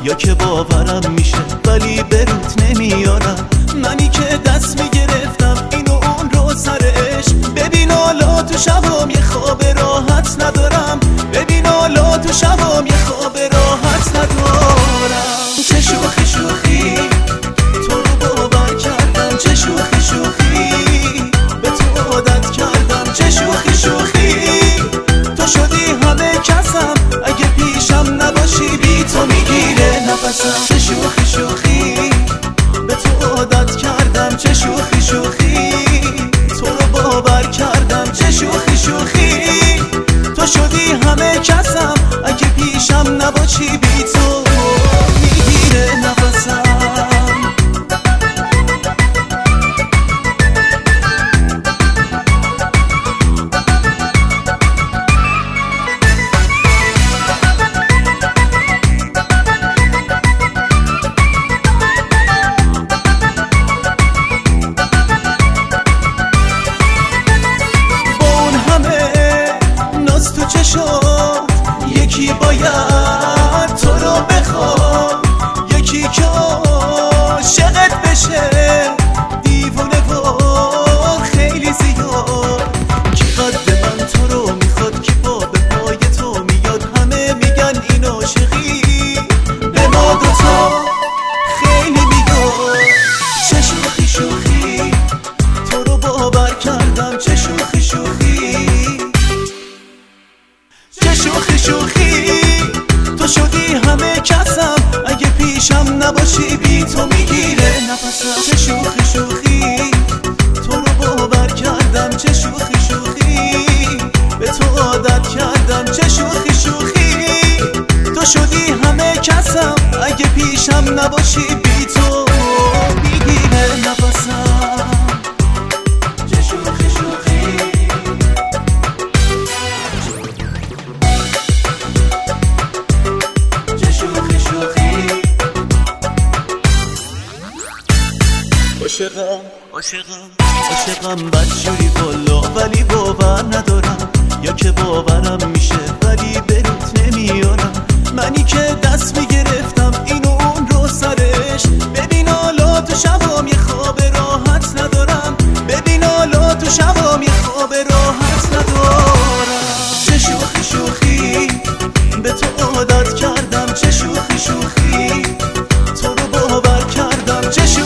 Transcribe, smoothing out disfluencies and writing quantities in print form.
یا که باورم میشه ولی به روت نمیارم. منی که دست میگرفتم این و اون رو سر عشق. ببین حالا تو شبام یه خواب راحت ندارم. ببین حالا تو شبام یه خواب راحت ندارم. چه شوخی شوخی تو رو باور کردم. چه شوخی شوخی به تو عادت کردم. چه شوخی شوخی تو شدی همه کسم. اگه پیشم نباشی بی تو میگیره نفسم. چه شوخی شوخی به تو عادت کردم. چه شوخی شوخی تو رو باور کردم. چه شوخی شوخی تو شدی همه کسم. اگه پیشم نباشی بی تو میگیره نفسم. یکی باید تو رو بخواد. یکی که عاشقت بشه دیوونه و خیلی زیاد. کی قد من تو رو میخواد کی پا به پای تو میاد. همه میگن این عاشقی به ما دوتا خیلی میاد. چه شوخی شوخی تو رو باور کردم. چه شوخی شوخی چه شوخی شوخی تو شدی همه کسم. اگه پیشم نباشی بی تو میگیره نفسم. چه شوخی شوخی تو رو باور کردم. چه شوخی شوخی به تو عادت کردم. چه شوخی شوخی تو شدی همه کسم. اگه پیشم نباشی بی تو میگیره نفسم. چه شوخی شوخی عاشقم بدجوری والا ولی باور ندارم. یا که باورم میشه ولی به روت نمیارم. منی که دست میگرفتم این و اون رو سرش. ببین حالا تو شبام یه خواب راحت ندارم. ببین حالا تو شبام یه خواب راحت ندارم. چه شوخی شوخی به تو عادت کردم. چه شوخی شوخی تو رو باور کردم. چه